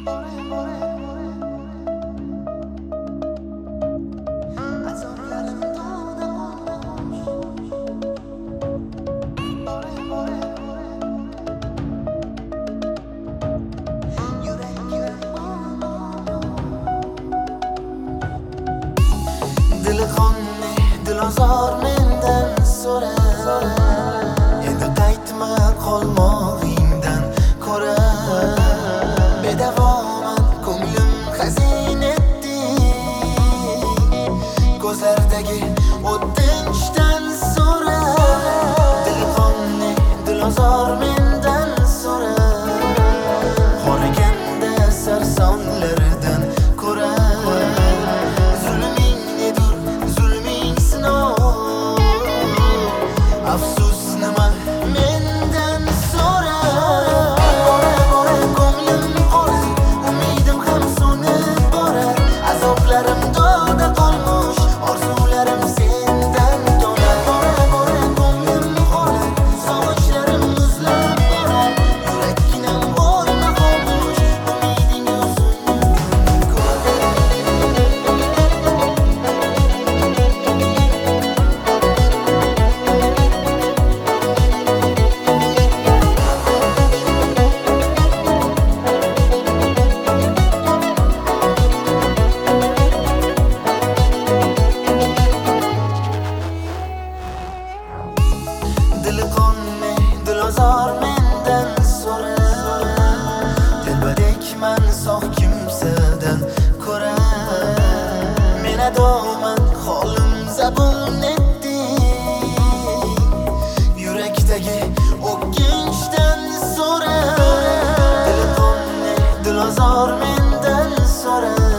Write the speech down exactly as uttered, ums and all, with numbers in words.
Dili qonni, dilozor mendan so'ra. Endi qaytma qolmog'ingdan ko'ra. Bedavoman ko'nglim hazin etdi, ko'zlardagi o'tinchdan so'ra. Dili qonni, dilozor mendan so'ra. Qoraganda sarsonlardan ko'ra. Afsus nima mendan so'ra. Bora bora ko'nglim qo'zib, umidim ham so'nib borar. Azoblarim doda qolmush, orzularim sendan to'lar. Bora bora ko'nglim qo'lar, sog'inchlarim muzlab borar. Yurakginam bo'lma xomush, umiding yo'sin Dili qonni, dilozor mendan so'ra. Telbadekman sog' kimsadan ko'ra. Men adoman holim zabun etdi, yurakdagi o'kinchdan so'ra. Dili qonni, dilozor mendan so'ra.